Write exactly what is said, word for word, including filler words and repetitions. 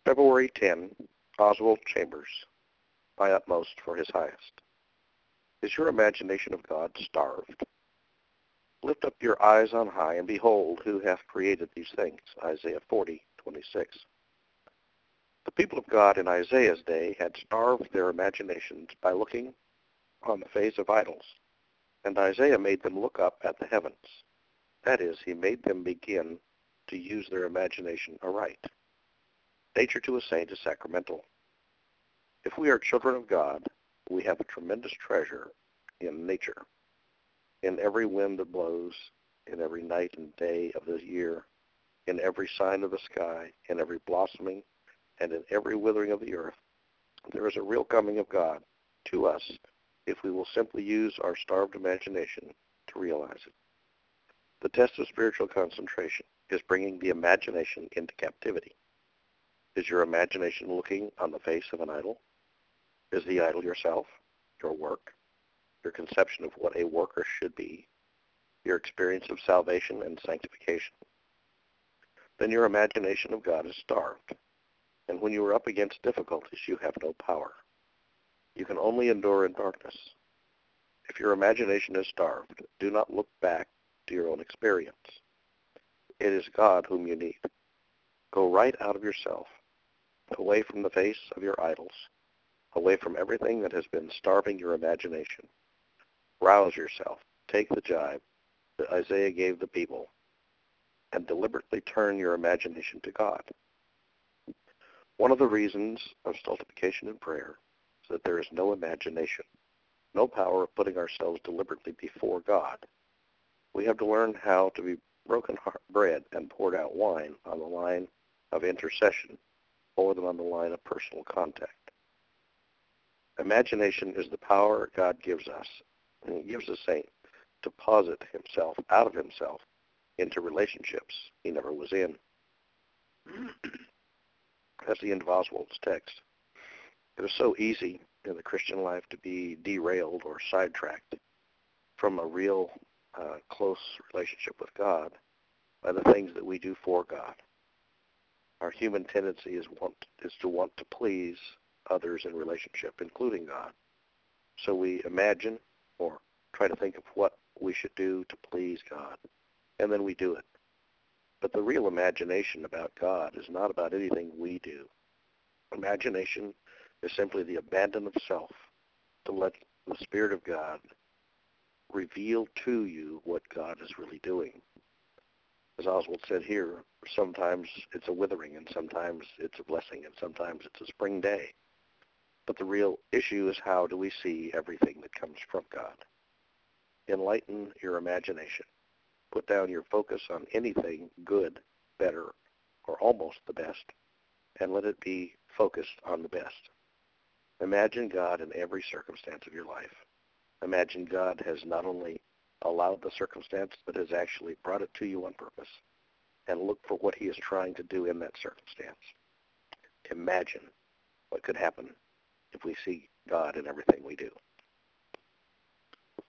February tenth, Oswald Chambers, my utmost for his highest. Is your imagination of God starved? Lift up your eyes on high, and behold who hath created these things, Isaiah forty, twenty-six. The people of God in Isaiah's day had starved their imaginations by looking on the face of idols, and Isaiah made them look up at the heavens. That is, he made them begin to use their imagination aright. Nature to a saint is sacramental. If we are children of God, we have a tremendous treasure in nature. In every wind that blows, in every night and day of the year, in every sign of the sky, in every blossoming, and in every withering of the earth, there is a real coming of God to us if we will simply use our starved imagination to realize it. The test of spiritual concentration is bringing the imagination into captivity. Is your imagination looking on the face of an idol? Is the idol yourself, your work, your conception of what a worker should be, your experience of salvation and sanctification? Then your imagination of God is starved, and when you are up against difficulties, you have no power. You can only endure in darkness. If your imagination is starved, do not look back to your own experience. It is God whom you need. Go right out of yourself, away from the face of your idols, away from everything that has been starving your imagination. Rouse yourself, take the jibe that Isaiah gave the people, and deliberately turn your imagination to God. One of the reasons of stultification in prayer is that there is no imagination, no power of putting ourselves deliberately before God. We have to learn how to be broken bread and poured out wine on the line of intercession more than on the line of personal contact. Imagination is the power God gives us, and he gives the saint to posit himself out of himself into relationships he never was in. That's the end of Oswald's text. It is so easy in the Christian life to be derailed or sidetracked from a real uh, close relationship with God by the things that we do for God. Our human tendency is want is to want to please others in relationship, including God. So we imagine or try to think of what we should do to please God, and then we do it. But the real imagination about God is not about anything we do. Imagination is simply the abandon of self to let the Spirit of God reveal to you what God is really doing. As Oswald said here, sometimes it's a withering, and sometimes it's a blessing, and sometimes it's a spring day. But the real issue is, how do we see everything that comes from God? Enlighten your imagination. Put down your focus on anything good, better, or almost the best, and let it be focused on the best. Imagine God in every circumstance of your life. Imagine God has not only allowed the circumstance, but has actually brought it to you on purpose, and look for what he is trying to do in that circumstance. Imagine what could happen if we see God in everything we do.